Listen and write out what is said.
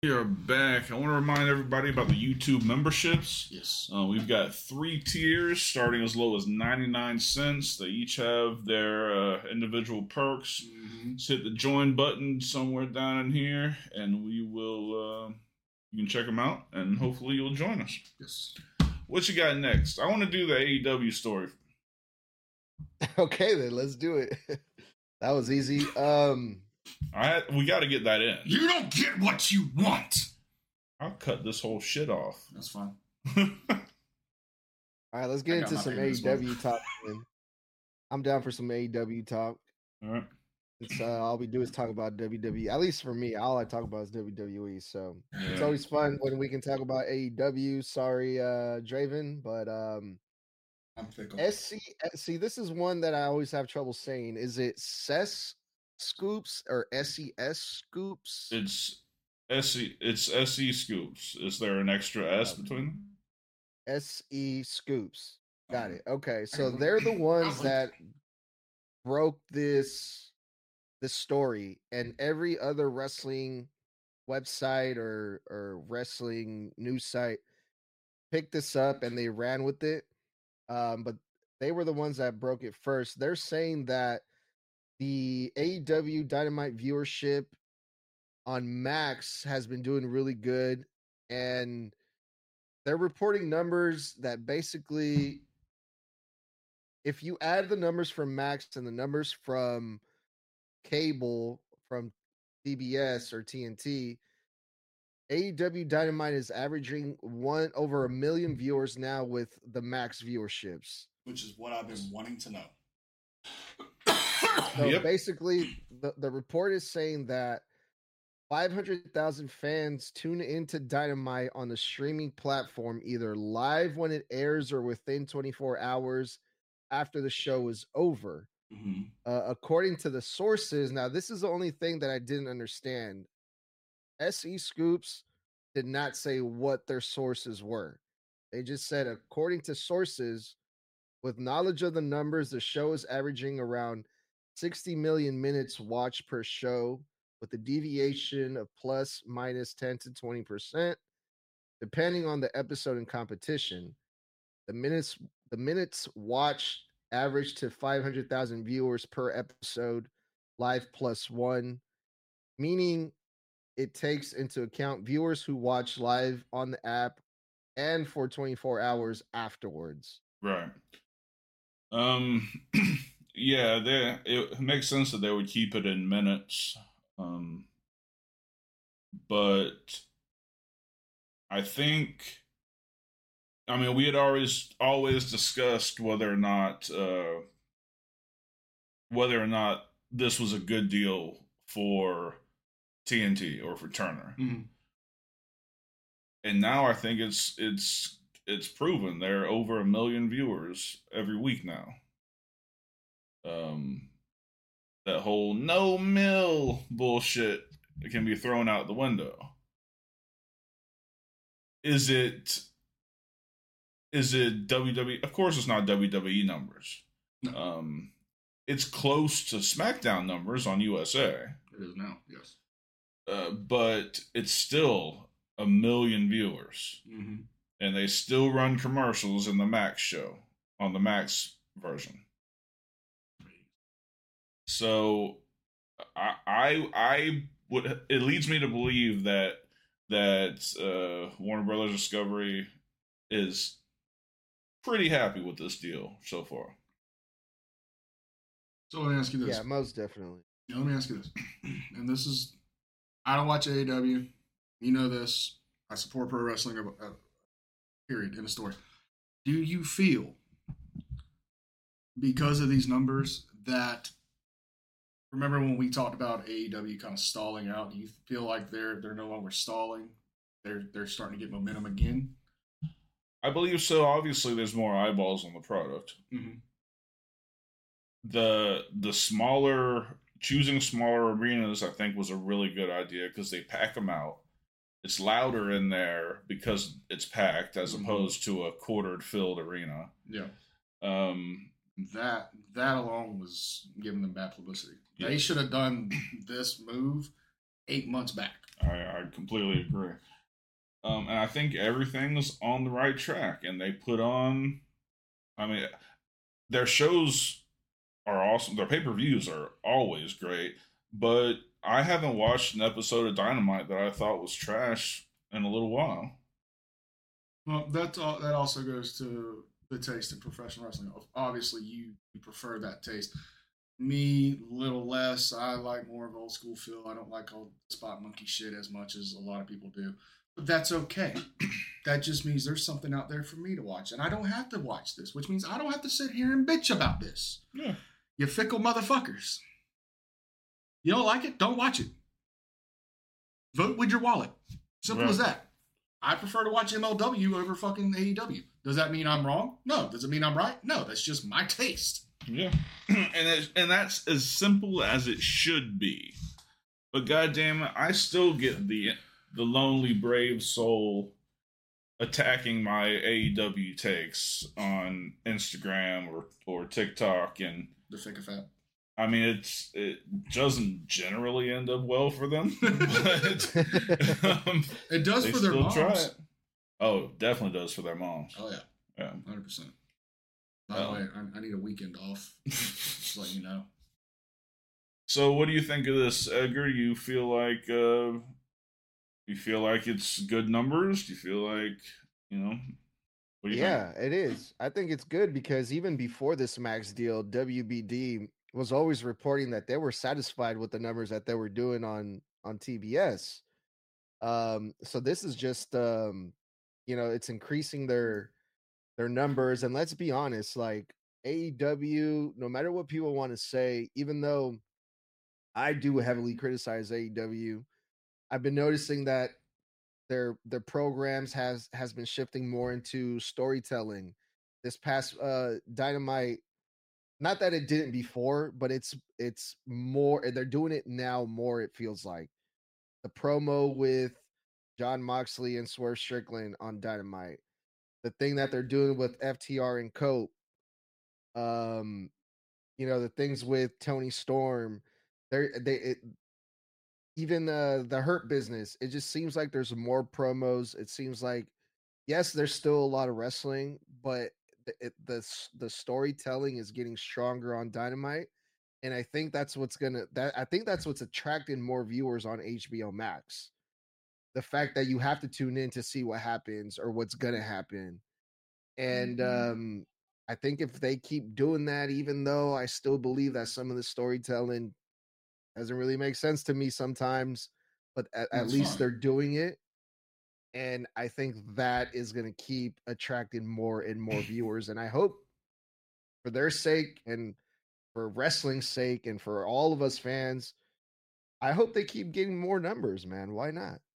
We are back. I want to remind everybody about the YouTube memberships. Yes. We've got 3 tiers starting as low as 99 cents. They each have their individual perks. Mm-hmm. Just hit the join button somewhere down in here, and we will. You can check them out, and hopefully you'll join us. Yes. What you got next? I want to do the AEW story. Okay, then let's do it. That was easy. We got to get that in. You don't get what you want. I'll cut this whole shit off. That's fine. All right, let's get into some AEW talk. I'm down for some AEW talk. All right. It's all we do is talk about WWE. At least for me, all I talk about is WWE. So it's always fun when we can talk about AEW. Sorry, Draven, but I'm fickle. See, this is one that I always have trouble saying. Is it SES Scoops or SES Scoops? It's SE Scoops. Is there an extra S between them? SE Scoops. Got it. Okay, so they're the ones that broke this story, and every other wrestling website or wrestling news site picked this up and they ran with it. But they were the ones that broke it first. They're saying that the AEW Dynamite viewership on Max has been doing really good, and they're reporting numbers that basically, if you add the numbers from Max and the numbers from cable, from CBS or TNT, AEW Dynamite is averaging over 1 million viewers now with the Max viewerships, which is what I've been wanting to know. So basically, the report is saying that 500,000 fans tune into Dynamite on the streaming platform either live when it airs or within 24 hours after the show is over. Mm-hmm. According to the sources, now this is the only thing that I didn't understand. SE Scoops did not say what their sources were. They just said, according to sources, with knowledge of the numbers, the show is averaging around 60 million minutes watched per show, with a deviation of plus minus 10 to 20%, depending on the episode and competition. The minutes watched average to 500,000 viewers per episode, live plus one, meaning it takes into account viewers who watch live on the app and for 24 hours afterwards. Right. Yeah, it makes sense that they would keep it in minutes. But I think, we had always discussed whether or not this was a good deal for TNT or for Turner. Mm-hmm. And now I think it's proven. They're over 1 million viewers every week now. That whole no mill bullshit can be thrown out the window. Is it WWE? Of course it's not WWE numbers. No. It's close to SmackDown numbers on USA. It is now, yes. But it's still 1 million viewers. Mm-hmm. And they still run commercials in the Max show, on the Max version. So I would, it leads me to believe that Warner Brothers Discovery is pretty happy with this deal so far. So let me ask you this. Yeah, most definitely. Let me ask you this. And this is, I don't watch AEW. You know this. I support pro wrestling, period, in the story. Do you feel, because of these numbers, that, remember when we talked about AEW kind of stalling out? Do you feel like they're no longer stalling? They're starting to get momentum again? I believe so. Obviously, there's more eyeballs on the product. Mm-hmm. The choosing smaller arenas, I think, was a really good idea because they pack them out. It's louder in there because it's packed as opposed to a quartered filled arena. Yeah. That alone was giving them bad publicity. Yeah. They should have done this move 8 months back. I completely agree. And I think everything's on the right track, and they put on. I mean, their shows are awesome. Their pay-per-views are always great, but I haven't watched an episode of Dynamite that I thought was trash in a little while. Well, that also goes to the taste in professional wrestling. Obviously, you prefer that taste. Me, a little less. I like more of old school feel. I don't like all spot monkey shit as much as a lot of people do. But that's okay. That just means there's something out there for me to watch. And I don't have to watch this, which means I don't have to sit here and bitch about this. Yeah. You fickle motherfuckers. You don't like it? Don't watch it. Vote with your wallet. Simple as that. I prefer to watch MLW over fucking AEW. Does that mean I'm wrong? No. Does it mean I'm right? No. That's just my taste. Yeah. and that's as simple as it should be. But goddamn it, I still get the lonely brave soul attacking my AEW takes on Instagram or TikTok, and the thick of fat. I mean, it doesn't generally end up well for them, but it does for their moms. Try it. Oh, definitely does for their moms. Oh yeah, 100%. By the way, I need a weekend off. Just let you know. So, what do you think of this, Edgar? You feel like it's good numbers? Do you feel like What do you think? It is. I think it's good because even before this Max deal, WBD was always reporting that they were satisfied with the numbers that they were doing on TBS. So this is just it's increasing their numbers. And let's be honest, like AEW, no matter what people want to say, even though I do heavily criticize AEW, I've been noticing that their programs has been shifting more into storytelling. This past Dynamite, not that it didn't before, but it's more, they're doing it now more, it feels like. The promo with Jon Moxley and Swerve Strickland on Dynamite, the thing that they're doing with FTR and Cope, the things with Tony Storm, even the Hurt Business, it just seems like there's more promos. It seems like, yes, there's still a lot of wrestling, but the storytelling is getting stronger on Dynamite, and I think that's what's attracting more viewers on HBO Max. The fact that you have to tune in to see what happens or what's gonna happen, and I think if they keep doing that, even though I still believe that some of the storytelling doesn't really make sense to me sometimes, but at least they're doing it. And I think that is going to keep attracting more and more viewers. And I hope for their sake and for wrestling's sake and for all of us fans, I hope they keep getting more numbers, man. Why not?